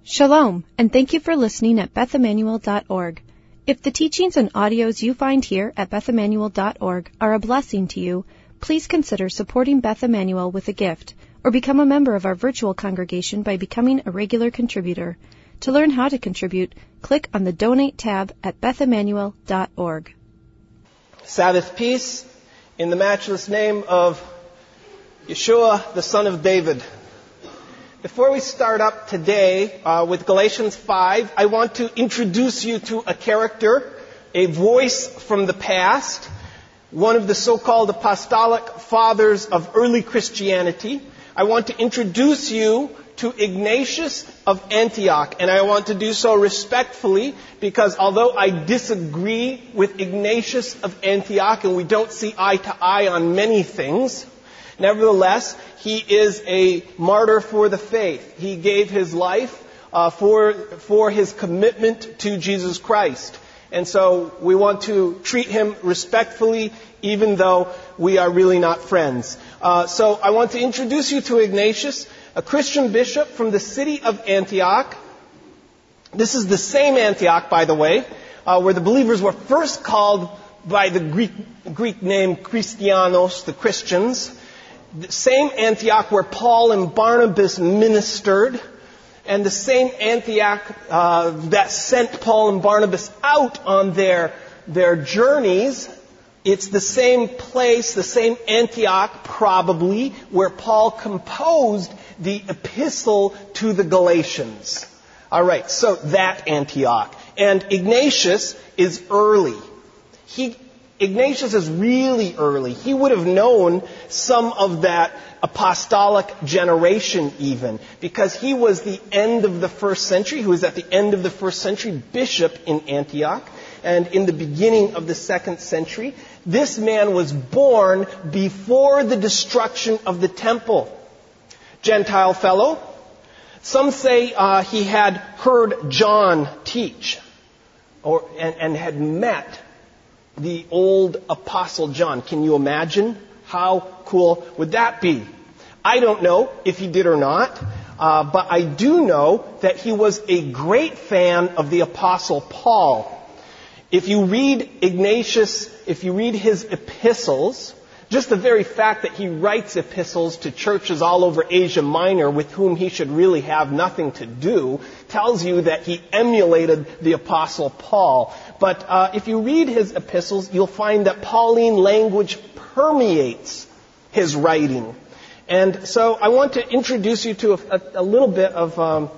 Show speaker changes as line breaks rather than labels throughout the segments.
Shalom, and thank you for listening at BethEmmanuel.org. If the teachings and audios you find here at BethEmmanuel.org are a blessing to you, please consider supporting Beth Emmanuel with a gift, or become a member of our virtual congregation by becoming a regular contributor. To learn how to contribute, click on the Donate tab at BethEmmanuel.org.
Sabbath peace in the matchless name of Yeshua, the Son of David. Before we start up today with Galatians 5, I want to introduce you to a character, a voice from the past, one of the so-called apostolic fathers of early Christianity. I want to introduce you to Ignatius of Antioch, and I want to do so respectfully because although I disagree with Ignatius of Antioch and we don't see eye to eye on many things, nevertheless, he is a martyr for the faith. He gave his life for his commitment to Jesus Christ. And so we want to treat him respectfully, even though we are really not friends. So I want to introduce you to Ignatius, a Christian bishop from the city of Antioch. This is the same Antioch, by the way, where the believers were first called by the Greek name Christianos, the Christians. The same Antioch where Paul and Barnabas ministered, and the same Antioch that sent Paul and Barnabas out on their journeys. It's the same place, the same Antioch probably, where Paul composed the epistle to the Galatians. All right, so that Antioch. And Ignatius is early. Ignatius is really early. He would have known some of that apostolic generation even, because he was the end of the first century. He was at the end of the first century bishop in Antioch, and in the beginning of the second century. This man was born before the destruction of the temple. Gentile fellow. Some say he had heard John teach, and had met the old Apostle John. Can you imagine? How cool would that be? I don't know if he did or not, but I do know that he was a great fan of the Apostle Paul. If you read Ignatius, if you read his epistles, just the very fact that he writes epistles to churches all over Asia Minor with whom he should really have nothing to do tells you that he emulated the Apostle Paul. But if you read his epistles, you'll find that Pauline language permeates his writing. And so I want to introduce you to a little bit of...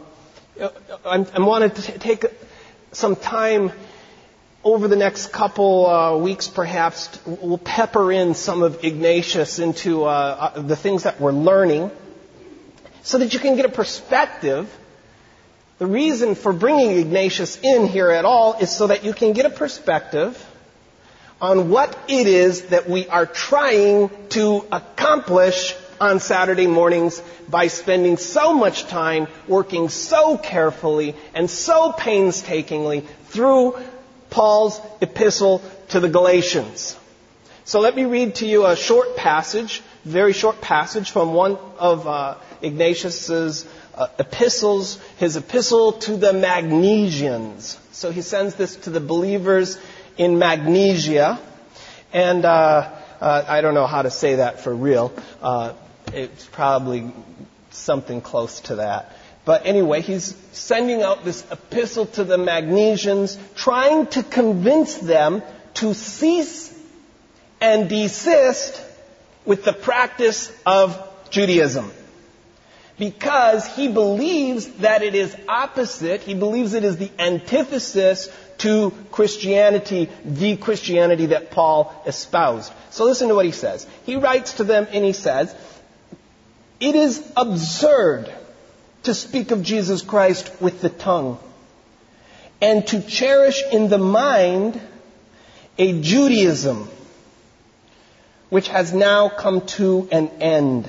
I wanted to take some time over the next couple weeks, perhaps. We'll pepper in some of Ignatius into the things that we're learning so that you can get a perspective. The reason for bringing Ignatius in here at all is so that you can get a perspective on what it is that we are trying to accomplish on Saturday mornings by spending so much time working so carefully and so painstakingly through Paul's epistle to the Galatians. So let me read to you a short passage, very short passage from one of Ignatius's epistles, his epistle to the Magnesians. So he sends this to the believers in Magnesia, and I don't know how to say that for real. It's probably something close to that. But anyway, he's sending out this epistle to the Magnesians, trying to convince them to cease and desist with the practice of Judaism. Because he believes that it is opposite, he believes it is the antithesis to Christianity, the Christianity that Paul espoused. So listen to what he says. He writes to them and he says, "It is absurd to speak of Jesus Christ with the tongue, and to cherish in the mind a Judaism which has now come to an end.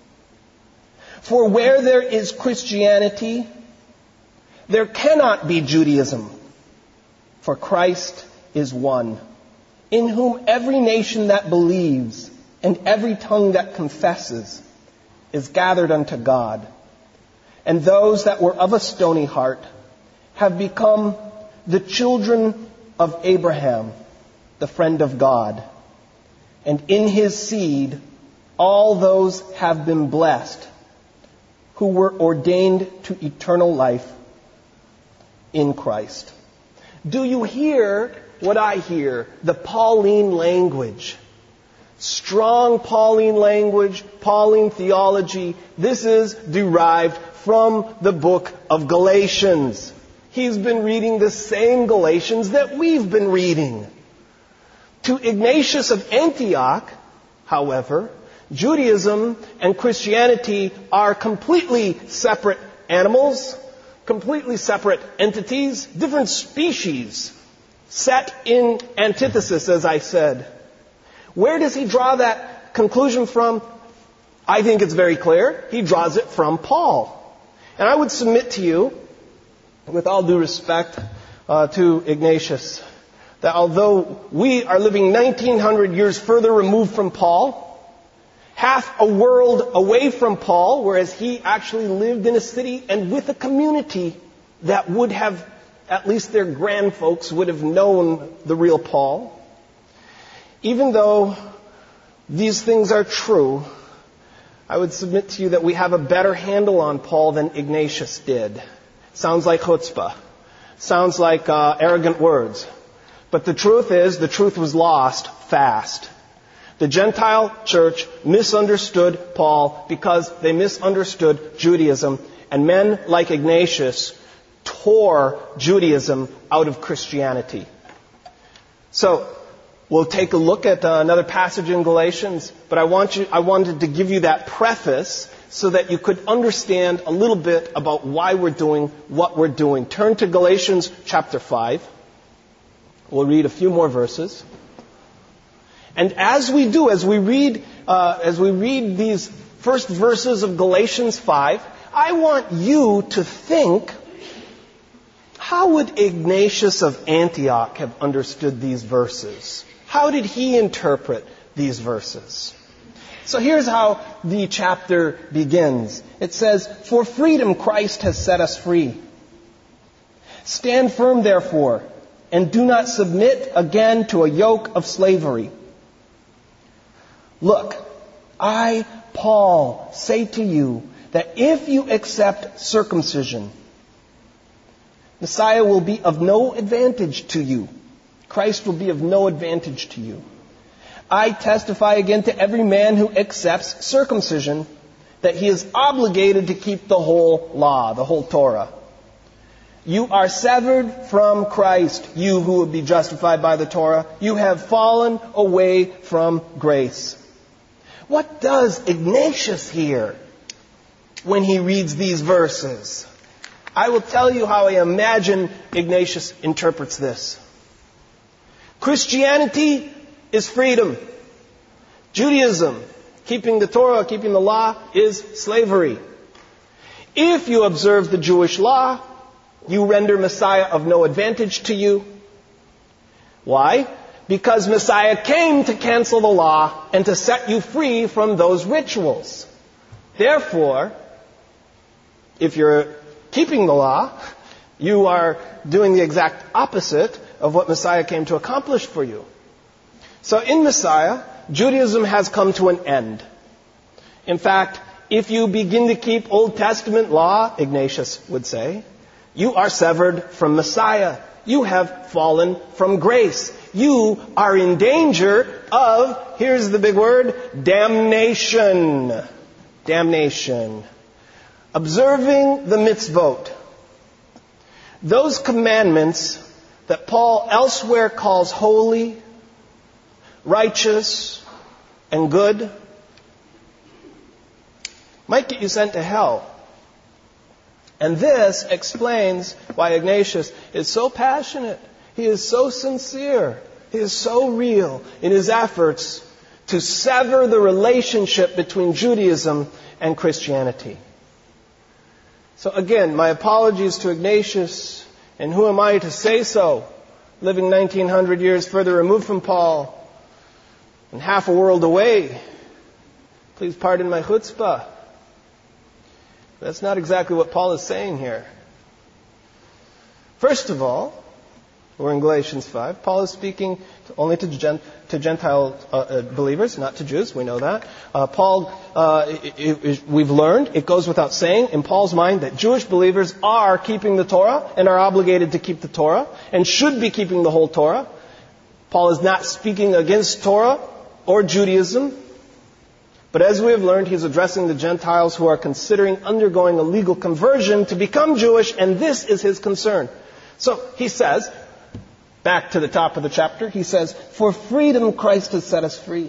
For where there is Christianity, there cannot be Judaism, for Christ is one, in whom every nation that believes and every tongue that confesses is gathered unto God. and those that were of a stony heart have become the children of Abraham, the friend of God. And in his seed, all those have been blessed who were ordained to eternal life in Christ. Do you hear what I hear? The Pauline language. Strong Pauline language, Pauline theology. This is derived from the book of Galatians. He's been reading the same Galatians that we've been reading. To Ignatius of Antioch, however, Judaism and Christianity are completely separate animals, completely separate entities, different species, set in antithesis, as I said. Where does he draw that conclusion from? I think it's very clear. He draws it from Paul. And I would submit to you, with all due respect to Ignatius, that although we are living 1900 years further removed from Paul, half a world away from Paul, whereas he actually lived in a city and with a community that would have, at least their grandfolks would have known the real Paul. Even though these things are true, I would submit to you that we have a better handle on Paul than Ignatius did. Sounds like chutzpah. Sounds like arrogant words. But the truth is, the truth was lost fast. The Gentile church misunderstood Paul because they misunderstood Judaism, and men like Ignatius tore Judaism out of Christianity. So, we'll take a look at another passage in Galatians, but I wanted to give you that preface so that you could understand a little bit about why we're doing what we're doing. Turn to Galatians chapter 5. We'll read a few more verses. And as we do, as we read these first verses of Galatians 5, I want you to think, how would Ignatius of Antioch have understood these verses? How did he interpret these verses? So here's how the chapter begins. It says, "For freedom Christ has set us free. Stand firm, therefore, and do not submit again to a yoke of slavery. Look, I, Paul, say to you that if you accept circumcision, Messiah will be of no advantage to you. Christ will be of no advantage to you. I testify again to every man who accepts circumcision that he is obligated to keep the whole law, the whole Torah. You are severed from Christ, you who would be justified by the Torah. You have fallen away from grace." What does Ignatius hear when he reads these verses? I will tell you how I imagine Ignatius interprets this. Christianity is freedom. Judaism, keeping the Torah, keeping the law, is slavery. If you observe the Jewish law, you render Messiah of no advantage to you. Why? Because Messiah came to cancel the law and to set you free from those rituals. Therefore, if you're keeping the law, you are doing the exact opposite of what Messiah came to accomplish for you. So in Messiah, Judaism has come to an end. In fact, if you begin to keep Old Testament law, Ignatius would say, you are severed from Messiah. You have fallen from grace. You are in danger of, here's the big word, damnation. Damnation. Observing the mitzvot. Those commandments that Paul elsewhere calls holy, righteous, and good might get you sent to hell. And this explains why Ignatius is so passionate. He is so sincere. He is so real in his efforts to sever the relationship between Judaism and Christianity. So again, my apologies to Ignatius, and who am I to say so, living 1900 years further removed from Paul and half a world away. Please pardon my chutzpah. That's not exactly what Paul is saying here. First of all, we're in Galatians 5. Paul is speaking only to Gentile believers, not to Jews. We know that. We've learned, it goes without saying, in Paul's mind, that Jewish believers are keeping the Torah and are obligated to keep the Torah and should be keeping the whole Torah. Paul is not speaking against Torah or Judaism. But as we have learned, he's addressing the Gentiles who are considering undergoing a legal conversion to become Jewish, and this is his concern. So he says, back to the top of the chapter, he says, "For freedom Christ has set us free.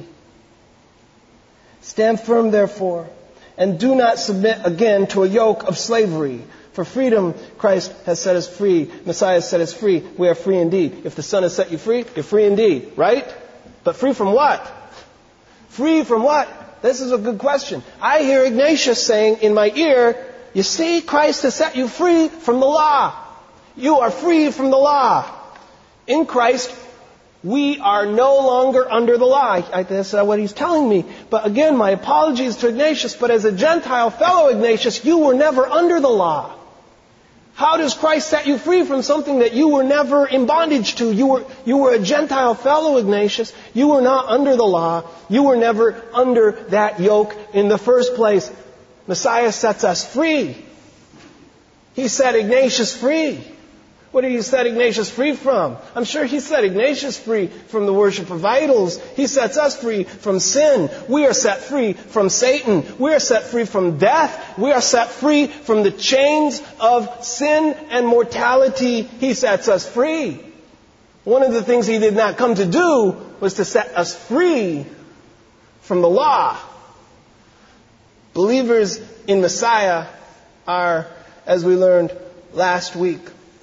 Stand firm, therefore, and do not submit again to a yoke of slavery. For freedom Christ has set us free. Messiah has set us free. We are free indeed. If the Son has set you free, you're free indeed." Right? But free from what? Free from what? This is a good question. I hear Ignatius saying in my ear, you see, Christ has set you free from the law. You are free from the law. In Christ, we are no longer under the law. That's what he's telling me. But again, my apologies to Ignatius, but as a Gentile fellow Ignatius, you were never under the law. How does Christ set you free from something that you were never in bondage to? You were a Gentile fellow Ignatius. You were not under the law. You were never under that yoke in the first place. Messiah sets us free. He set Ignatius free. What did he set Ignatius free from? I'm sure he set Ignatius free from the worship of idols. He sets us free from sin. We are set free from Satan. We are set free from death. We are set free from the chains of sin and mortality. He sets us free. One of the things he did not come to do was to set us free from the law. Believers in Messiah are, as we learned last week,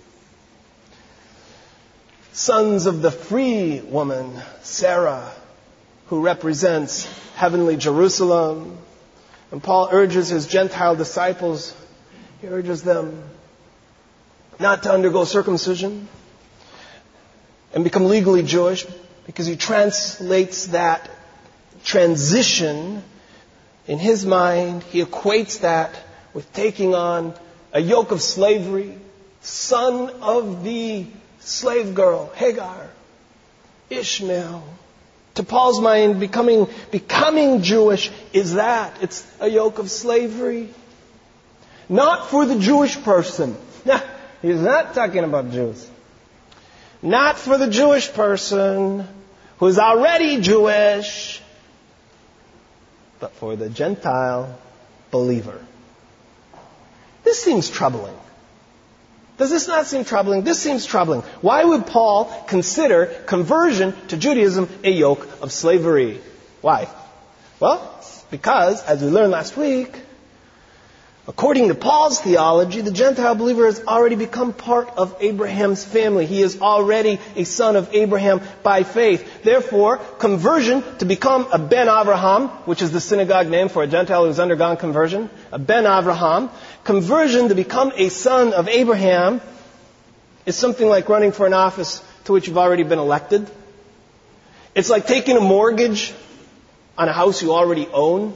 sons of the free woman, Sarah, who represents heavenly Jerusalem. And Paul urges his Gentile disciples, he urges them not to undergo circumcision and become legally Jewish, because he translates that transition in his mind. He equates that with taking on a yoke of slavery, son of the slave girl, Hagar, Ishmael. To Paul's mind, becoming Jewish is that. It's a yoke of slavery. Not for the Jewish person. He's not talking about Jews. Not for the Jewish person who's already Jewish, but for the Gentile believer. This seems troubling. Does this not seem troubling? This seems troubling. Why would Paul consider conversion to Judaism a yoke of slavery? Why? Well, because, as we learned last week, according to Paul's theology, the Gentile believer has already become part of Abraham's family. He is already a son of Abraham by faith. Therefore, conversion to become a Ben Avraham, which is the synagogue name for a Gentile who's undergone conversion, a Ben Avraham, conversion to become a son of Abraham is something like running for an office to which you've already been elected. It's like taking a mortgage on a house you already own.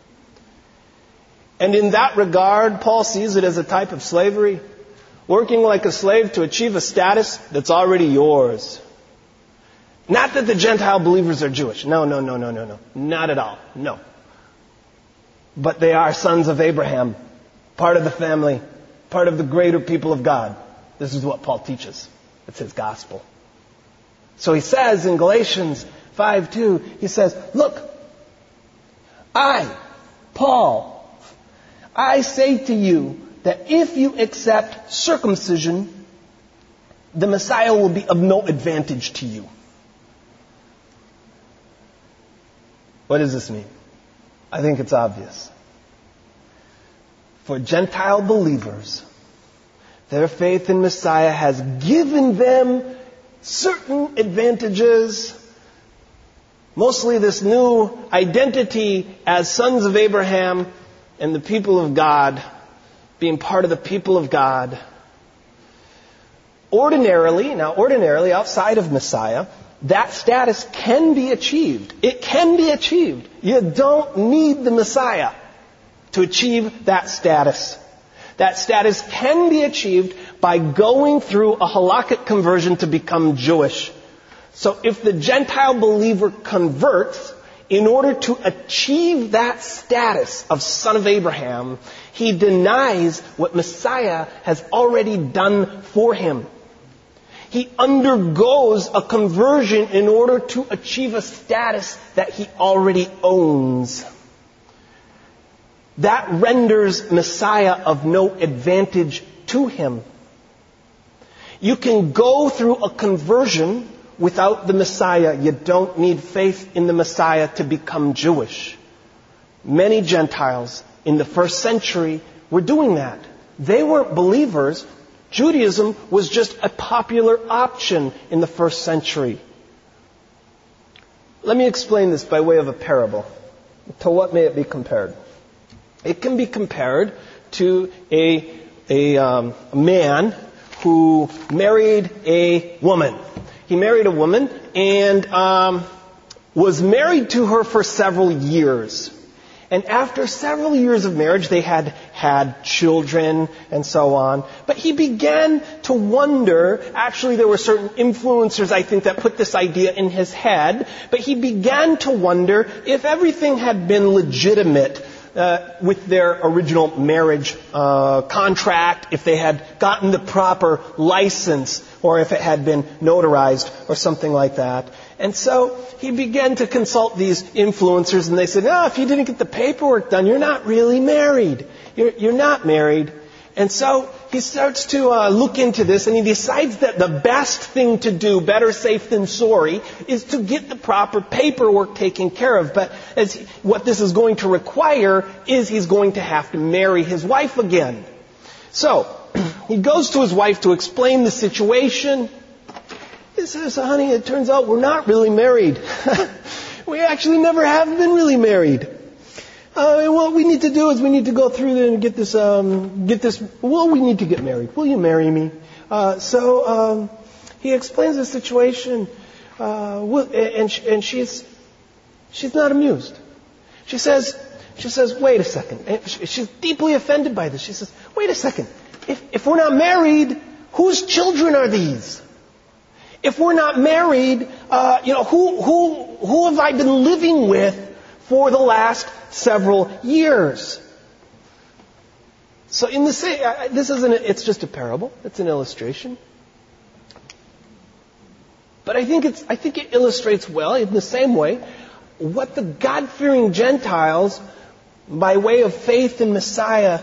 And in that regard, Paul sees it as a type of slavery, working like a slave to achieve a status that's already yours. Not that the Gentile believers are Jewish. No. Not at all. No. But they are sons of Abraham, part of the family, part of the greater people of God. This is what Paul teaches. It's his gospel. So he says in Galatians 5:2, he says, look, Paul, I say to you that if you accept circumcision, the Messiah will be of no advantage to you. What does this mean? I think it's obvious. For Gentile believers, their faith in Messiah has given them certain advantages, mostly this new identity as sons of Abraham and the people of God, being part of the people of God. Ordinarily, outside of Messiah, that status can be achieved. It can be achieved. You don't need the Messiah to achieve that status. That status can be achieved by going through a halakhic conversion to become Jewish. So if the Gentile believer converts, in order to achieve that status of son of Abraham, he denies what Messiah has already done for him. He undergoes a conversion in order to achieve a status that he already owns. That renders Messiah of no advantage to him. You can go through a conversion without the Messiah. You don't need faith in the Messiah to become Jewish. Many Gentiles in the first century were doing that. They weren't believers. Judaism was just a popular option in the first century. Let me explain this by way of a parable. To what may it be compared? It can be compared to a man who married a woman. He married a woman and was married to her for several years. And after several years of marriage, they had children and so on. But he began to wonder, actually there were certain influencers, I think, that put this idea in his head, but he began to wonder if everything had been legitimate with their original marriage contract, if they had gotten the proper license, or if it had been notarized or something like that. And so he began to consult these influencers, and they said, no, if you didn't get the paperwork done, you're not really married. You're not married. And so he starts to look into this, and he decides that the best thing to do, better safe than sorry, is to get the proper paperwork taken care of. But what this is going to require is he's going to have to marry his wife again. So he goes to his wife to explain the situation. He says, honey, it turns out we're not really married. We actually never have been really married. And what we need to do is we need to go through there and get this, well, we need to get married. Will you marry me? So he explains the situation, and she's not amused. She says, wait a second. And she's deeply offended by this. She says, wait a second. If we're not married, whose children are these? If we're not married, who have I been living with for the last several years? So it's just a parable. It's an illustration. But I think it illustrates well, in the same way, what the God-fearing Gentiles, by way of faith in Messiah,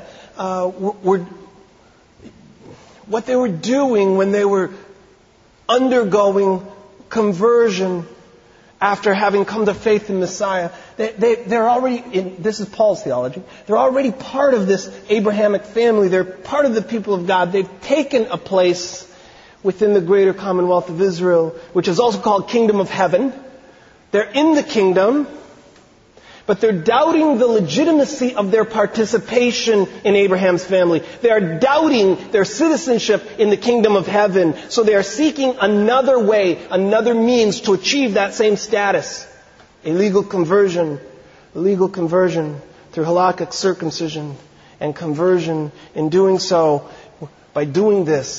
what they were doing when they were undergoing conversion after having come to faith in Messiah. They're already, this is Paul's theology, they're already part of this Abrahamic family. They're part of the people of God. They've taken a place within the greater commonwealth of Israel, which is also called Kingdom of Heaven. They're in the kingdom, but they're doubting the legitimacy of their participation in Abraham's family. They are doubting their citizenship in the kingdom of heaven. So they are seeking another way, another means to achieve that same status. A legal conversion through halakhic circumcision and conversion. In doing so, by doing this,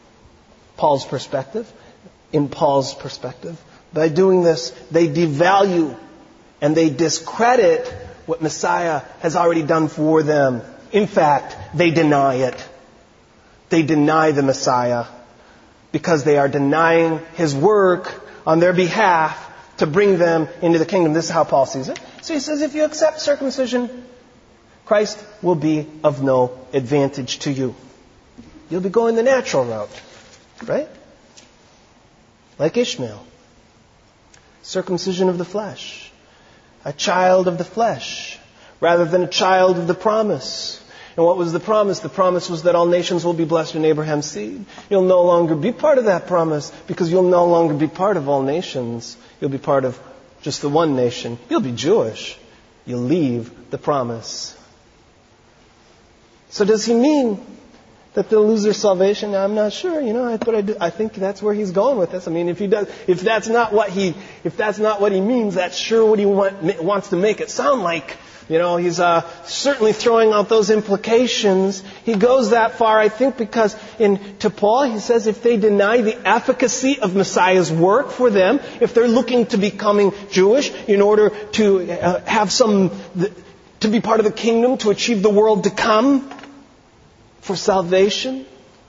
in Paul's perspective, by doing this, they devalue and they discredit what Messiah has already done for them. In fact, they deny it. They deny the Messiah because they are denying His work on their behalf to bring them into the kingdom. This is how Paul sees it. So he says, if you accept circumcision, Christ will be of no advantage to you. You'll be going the natural route, right? Like Ishmael. Circumcision of the flesh. A child of the flesh, rather than a child of the promise. And what was the promise? The promise was that all nations will be blessed in Abraham's seed. You'll no longer be part of that promise because you'll no longer be part of all nations. You'll be part of just the one nation. You'll be Jewish. You'll leave the promise. So does he mean that they'll lose their salvation? I'm not sure, but I think that's where he's going with this. I mean, if that's not what he means, that's sure what he wants to make it sound like. He's certainly throwing out those implications. He goes that far, I think, because to Paul, he says if they deny the efficacy of Messiah's work for them, if they're looking to becoming Jewish in order to to be part of the kingdom, to achieve the world to come, for salvation.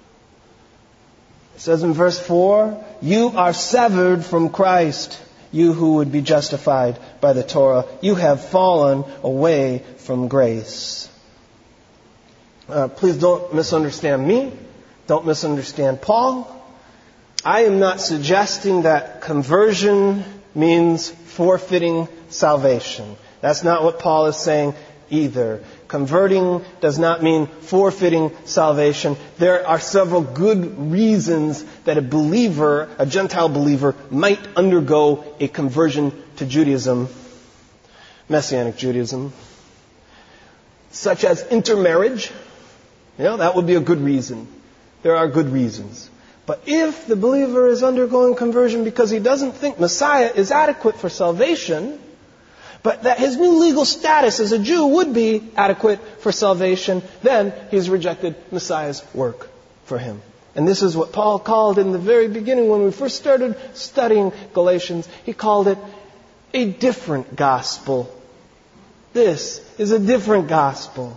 It says in verse 4, you are severed from Christ, you who would be justified by the Torah. You have fallen away from grace. Please don't misunderstand me. Don't misunderstand Paul. I am not suggesting that conversion means forfeiting salvation. That's not what Paul is saying either. Converting does not mean forfeiting salvation. There are several good reasons that a Gentile believer, might undergo a conversion to Judaism, Messianic Judaism, such as intermarriage. That would be a good reason. There are good reasons. But if the believer is undergoing conversion because he doesn't think Messiah is adequate for salvation, but that his new legal status as a Jew would be adequate for salvation, then he's rejected Messiah's work for him. And this is what Paul called in the very beginning when we first started studying Galatians. He called it a different gospel. This is a different gospel.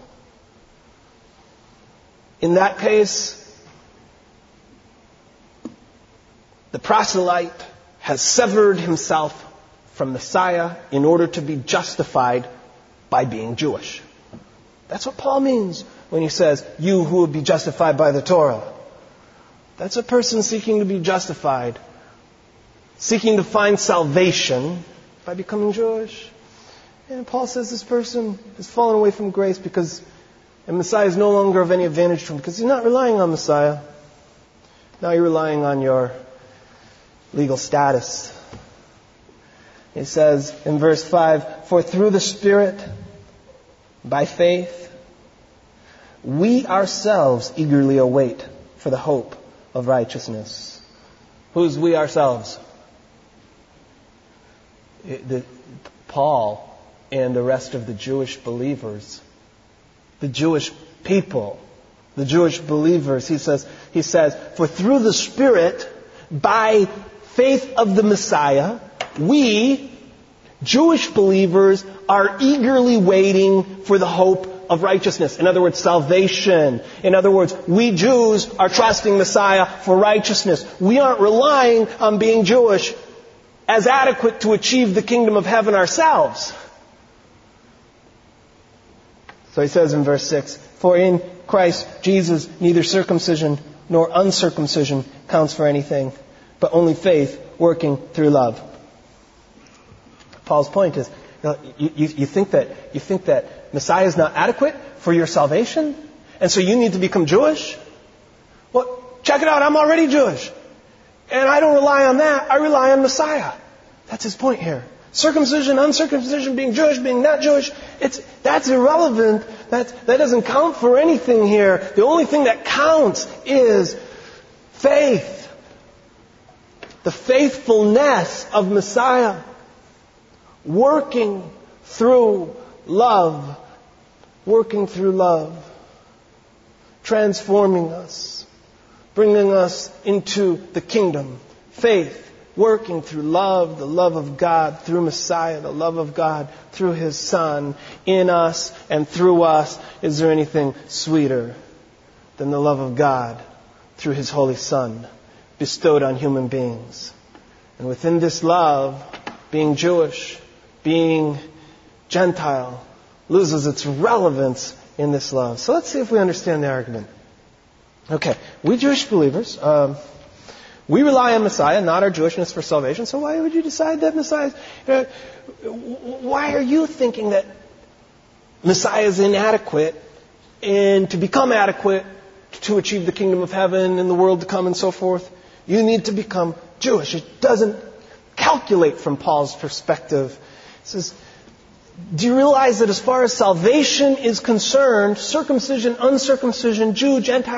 In that case, the proselyte has severed himself from Messiah in order to be justified by being Jewish. That's what Paul means when he says, you who will be justified by the Torah. That's a person seeking to be justified, seeking to find salvation by becoming Jewish. And Paul says this person has fallen away from grace and Messiah is no longer of any advantage to him because he's not relying on Messiah. Now you're relying on your legal status. It says in verse 5, for through the Spirit, by faith, we ourselves eagerly await for the hope of righteousness. Who's we ourselves? Paul and the rest of the Jewish believers. The Jewish people. The Jewish believers. He says, for through the Spirit, by faith of the Messiah, we, Jewish believers, are eagerly waiting for the hope of righteousness. In other words, salvation. In other words, we Jews are trusting Messiah for righteousness. We aren't relying on being Jewish as adequate to achieve the kingdom of heaven ourselves. So he says in verse 6, for in Christ Jesus neither circumcision nor uncircumcision counts for anything, but only faith working through love. Paul's point is, you think that Messiah is not adequate for your salvation, and so you need to become Jewish? Well, check it out, I'm already Jewish. And I don't rely on that, I rely on Messiah. That's his point here. Circumcision, uncircumcision, being Jewish, being not Jewish, that's irrelevant. That doesn't count for anything here. The only thing that counts is faith. The faithfulness of Messiah. Working through love. Working through love. Transforming us. Bringing us into the kingdom. Faith. Working through love, the love of God, through Messiah, the love of God, through His Son, in us and through us. Is there anything sweeter than the love of God through His Holy Son, bestowed on human beings? And within this love, being Jewish, being Gentile, loses its relevance in this love. So let's see if we understand the argument. Okay, we Jewish believers, we rely on Messiah, not our Jewishness for salvation. So why would you decide that Messiah? Why are you thinking that Messiah is inadequate and to become adequate to achieve the kingdom of heaven and the world to come and so forth? You need to become Jewish. It doesn't calculate from Paul's perspective. It says, do you realize that as far as salvation is concerned, circumcision, uncircumcision, Jew, Gentile,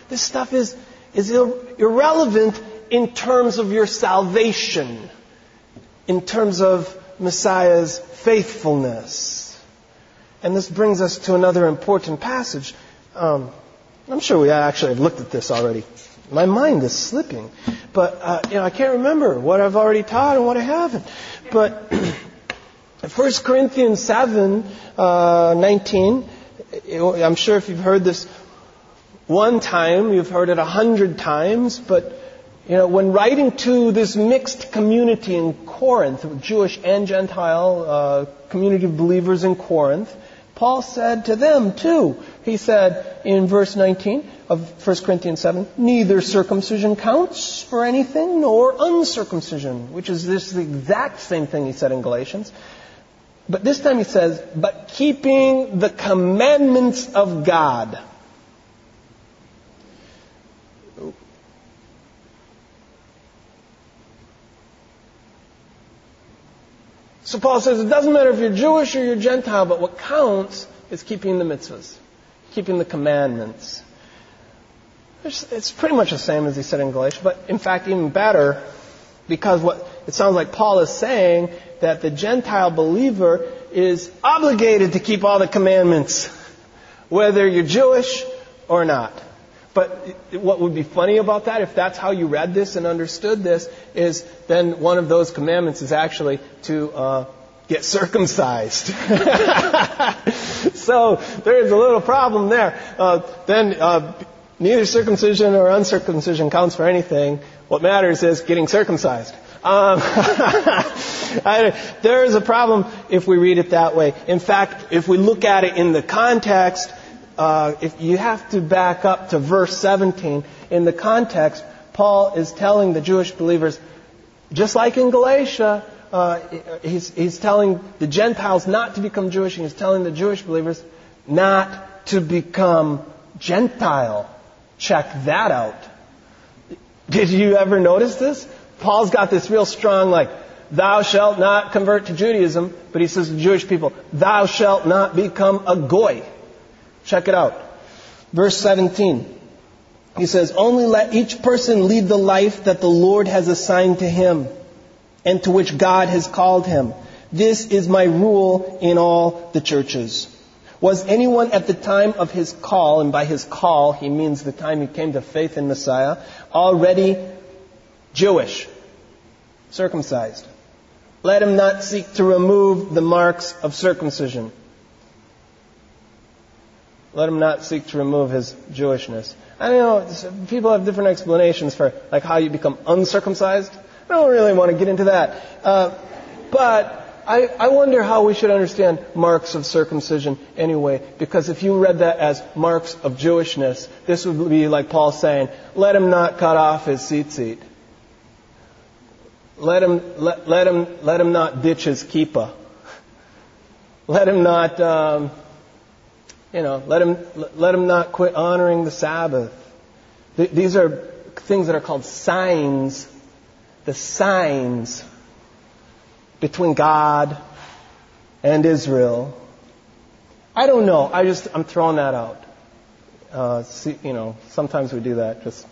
This stuff is irrelevant in terms of your salvation, in terms of Messiah's faithfulness. And this brings us to another important passage. I'm sure we actually have looked at this already. My mind is slipping. But, I can't remember what I've already taught and what I haven't. But 1 Corinthians 7, 19, I'm sure if you've heard this one time, you've heard it 100 times, but, when writing to this mixed community in Corinth, Jewish and Gentile community of believers in Corinth, Paul said to them too, he said in verse 19 of 1 Corinthians 7, neither circumcision counts for anything nor uncircumcision, which is the exact same thing he said in Galatians. But this time he says, but keeping the commandments of God. So Paul says it doesn't matter if you're Jewish or you're Gentile, but what counts is keeping the mitzvahs, keeping the commandments. It's pretty much the same as he said in Galatians, but in fact even better, because what it sounds like Paul is saying that the Gentile believer is obligated to keep all the commandments, whether you're Jewish or not. But what would be funny about that, if that's how you read this and understood this, is then one of those commandments is actually to get circumcised. So there's a little problem there. Then neither circumcision or uncircumcision counts for anything. What matters is getting circumcised. There is a problem if we read it that way. In fact, if we look at it in the context, if you have to back up to verse 17. In the context, Paul is telling the Jewish believers, just like in Galatia, he's telling the Gentiles not to become Jewish, and he's telling the Jewish believers not to become Gentile. Check that out. Did you ever notice this? Paul's got this real strong, thou shalt not convert to Judaism, but he says to the Jewish people, thou shalt not become a goy. Check it out. Verse 17. He says, only let each person lead the life that the Lord has assigned to him and to which God has called him. This is my rule in all the churches. Was anyone at the time of his call, and by his call he means the time he came to faith in Messiah, already Jewish, circumcised? Let him not seek to remove the marks of circumcision. Let him not seek to remove his Jewishness. I know people have different explanations for how you become uncircumcised. I don't really want to get into that. But I wonder how we should understand marks of circumcision anyway. Because if you read that as marks of Jewishness, this would be like Paul saying, let him not cut off his tzitzit. Let him not ditch his kippah. Let him not let him not quit honoring the Sabbath. These are things that are called signs. The signs between God and Israel. I don't know. I'm throwing that out. Sometimes we do that. Just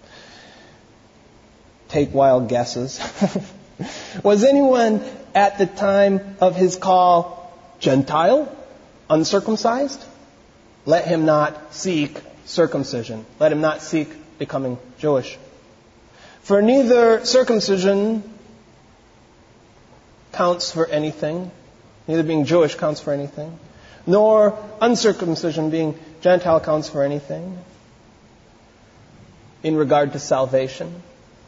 take wild guesses. Was anyone at the time of his call Gentile, uncircumcised? Let him not seek circumcision. Let him not seek becoming Jewish. For neither circumcision counts for anything, neither being Jewish counts for anything, nor uncircumcision, being Gentile, counts for anything in regard to salvation.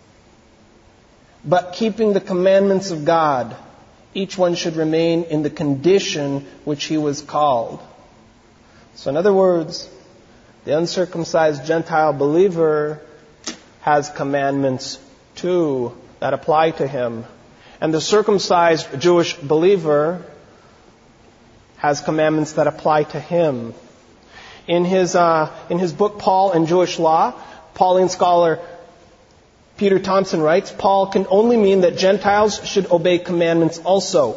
But keeping the commandments of God, each one should remain in the condition which he was called. So in other words, the uncircumcised Gentile believer has commandments too that apply to him. And the circumcised Jewish believer has commandments that apply to him. In his book, Paul and Jewish Law, Pauline scholar Peter Thompson writes, Paul can only mean that Gentiles should obey commandments also,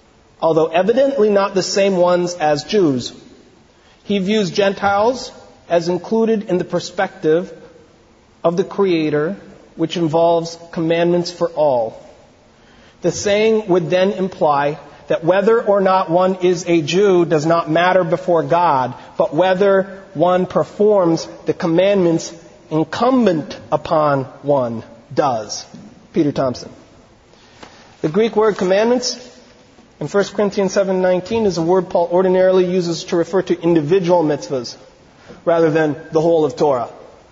although evidently not the same ones as Jews. He views Gentiles as included in the perspective of the Creator, which involves commandments for all. The saying would then imply that whether or not one is a Jew does not matter before God, but whether one performs the commandments incumbent upon one does. Peter Thompson. The Greek word commandments in 1 Corinthians 7:19 is a word Paul ordinarily uses to refer to individual mitzvahs rather than the whole of Torah,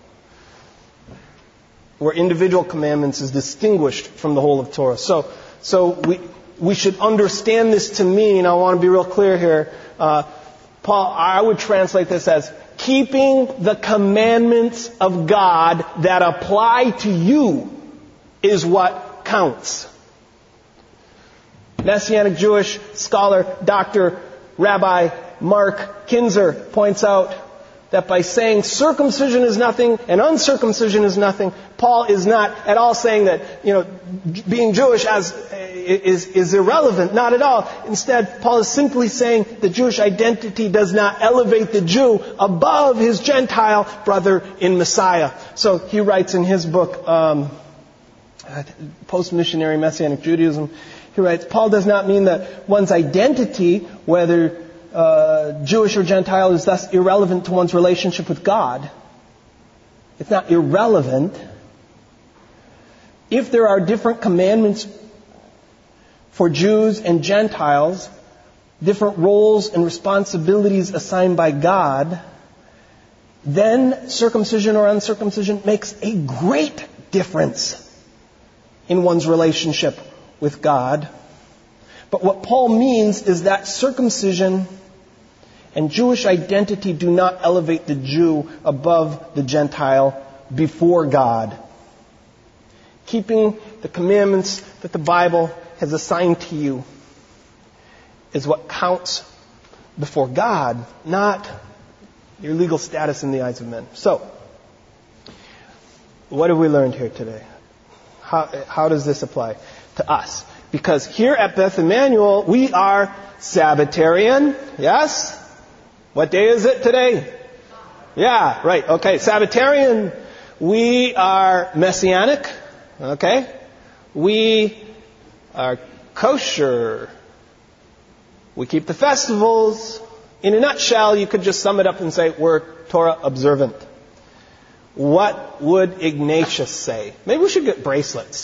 where individual commandments is distinguished from the whole of Torah. So we should understand this to mean, I want to be real clear here, Paul, I would translate this as keeping the commandments of God that apply to you is what counts. Messianic Jewish scholar Dr. Rabbi Mark Kinzer points out that by saying circumcision is nothing and uncircumcision is nothing, Paul is not at all saying that, being Jewish is irrelevant. Not at all. Instead, Paul is simply saying the Jewish identity does not elevate the Jew above his Gentile brother in Messiah. So he writes in his book, Post-Missionary Messianic Judaism, he writes, Paul does not mean that one's identity, whether Jewish or Gentile, is thus irrelevant to one's relationship with God. It's not irrelevant. If there are different commandments for Jews and Gentiles, different roles and responsibilities assigned by God, then circumcision or uncircumcision makes a great difference in one's relationship with God. But what Paul means is that circumcision and Jewish identity do not elevate the Jew above the Gentile before God. Keeping the commandments that the Bible has assigned to you is what counts before God, not your legal status in the eyes of men. So, what have we learned here today? How does this apply to us? Because here at Beth Emmanuel, we are Sabbatarian. Yes? What day is it today? Yeah, right. Okay, Sabbatarian. We are Messianic. Okay? We are kosher. We keep the festivals. In a nutshell, you could just sum it up and say we're Torah observant. What would Ignatius say? Maybe we should get bracelets.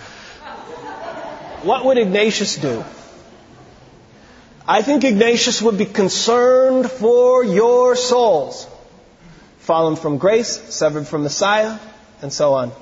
What would Ignatius do? I think Ignatius would be concerned for your souls. Fallen from grace, severed from Messiah, and so on.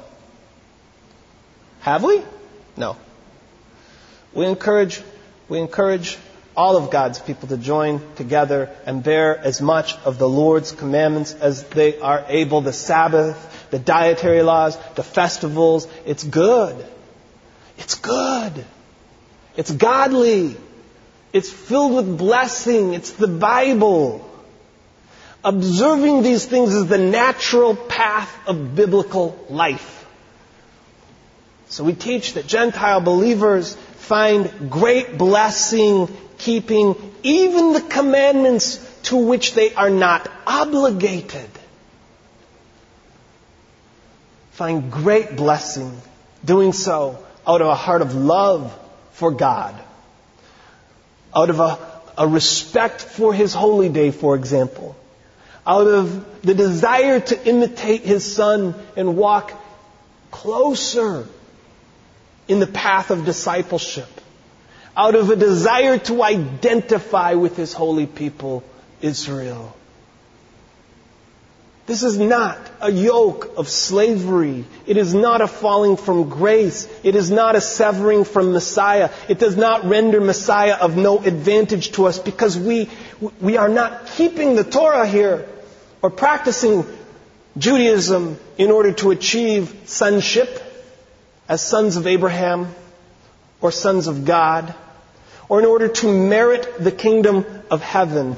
Have we? No. We encourage all of God's people to join together and bear as much of the Lord's commandments as they are able. The Sabbath, the dietary laws, the festivals. It's good. It's good. It's godly. It's filled with blessing. It's the Bible. Observing these things is the natural path of biblical life. So we teach that Gentile believers find great blessing keeping even the commandments to which they are not obligated. Find great blessing doing so out of a heart of love for God. Out of a respect for His holy day, for example. Out of the desire to imitate His Son and walk closer in the path of discipleship. Out of a desire to identify with His holy people, Israel. This is not a yoke of slavery. It is not a falling from grace. It is not a severing from Messiah. It does not render Messiah of no advantage to us because we are not keeping the Torah here or practicing Judaism in order to achieve sonship as sons of Abraham or sons of God, or in order to merit the kingdom of heaven.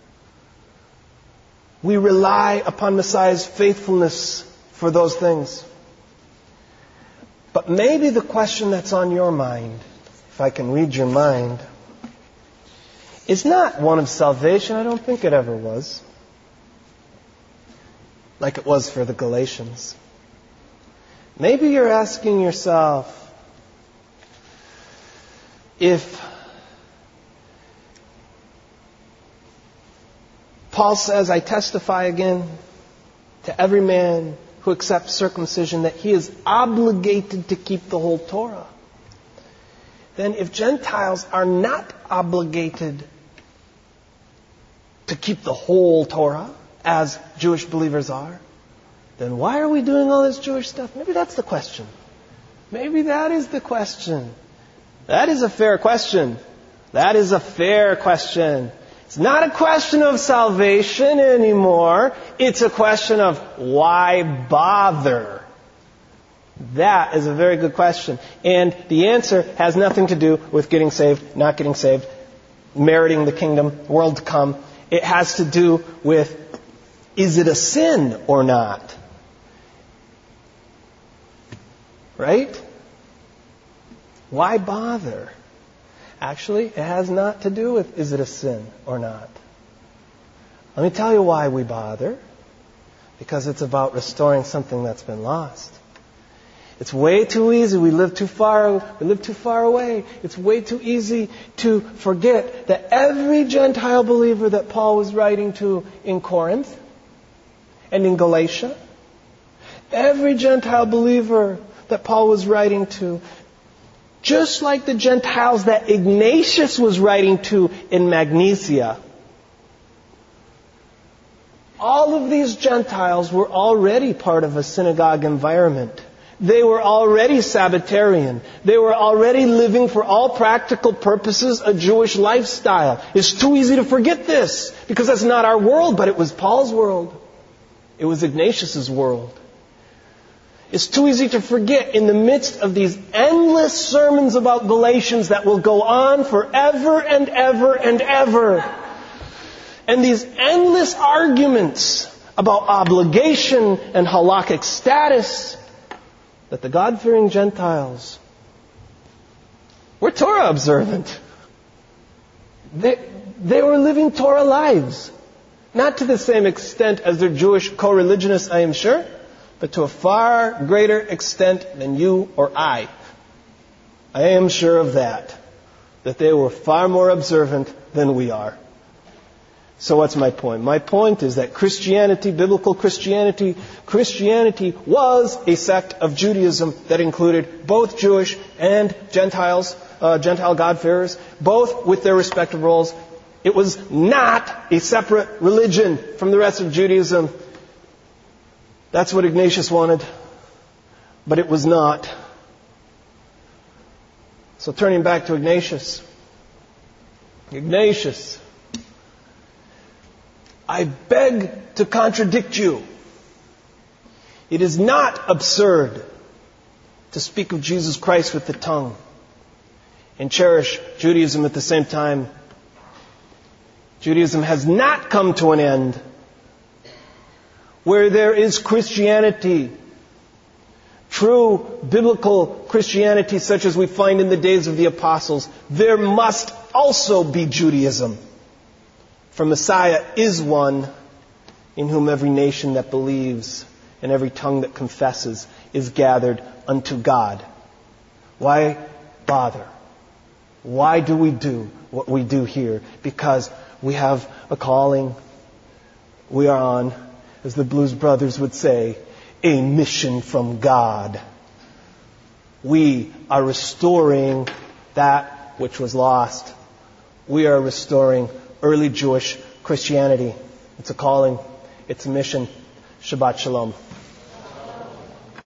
We rely upon Messiah's faithfulness for those things. But maybe the question that's on your mind, if I can read your mind, is not one of salvation. I don't think it ever was. like it was for the Galatians. Maybe you're asking yourself, if Paul says, I testify again to every man who accepts circumcision that he is obligated to keep the whole Torah, then if Gentiles are not obligated to keep the whole Torah, as Jewish believers are, then why are we doing all this Jewish stuff? Maybe that's the question. Maybe that is the question. That is a fair question. That is a fair question. It's not a question of salvation anymore. It's a question of why bother? That is a very good question. And the answer has nothing to do with getting saved, not getting saved, meriting the kingdom, world to come. It has to do with, is it a sin or not? Right? Why bother? Actually, it has not to do with, is it a sin or not? Let me tell you why we bother. Because it's about restoring something that's been lost. It's way too easy. We live too far away. It's way too easy to forget that every Gentile believer that Paul was writing to in Corinth and in Galatia, every Gentile believer that Paul was writing to, just like the Gentiles that Ignatius was writing to in Magnesia, all of these Gentiles were already part of a synagogue environment. They were already Sabbatarian. They were already living, for all practical purposes, a Jewish lifestyle. It's too easy to forget this, because that's not our world, but it was Paul's world. It was Ignatius' world. It's too easy to forget in the midst of these endless sermons about Galatians that will go on forever and ever and ever. And these endless arguments about obligation and halakhic status, that the God-fearing Gentiles were Torah observant. They were living Torah lives. Not to the same extent as their Jewish co-religionists, I am sure, but to a far greater extent than you or I. I am sure of that they were far more observant than we are. So what's my point? My point is that Christianity, biblical Christianity was a sect of Judaism that included both Jewish and Gentiles, Gentile God-fearers, both with their respective roles. It was not a separate religion from the rest of Judaism. That's what Ignatius wanted, but it was not. So turning back to Ignatius. Ignatius, I beg to contradict you. It is not absurd to speak of Jesus Christ with the tongue and cherish Judaism at the same time. Judaism has not come to an end. Where there is Christianity, true biblical Christianity such as we find in the days of the apostles, there must also be Judaism. For Messiah is one in whom every nation that believes and every tongue that confesses is gathered unto God. Why bother? Why do we do what we do here? Because we have a calling. We are on, as the Blues Brothers would say, a mission from God. We are restoring that which was lost. We are restoring early Jewish Christianity. It's a calling. It's a mission. Shabbat Shalom.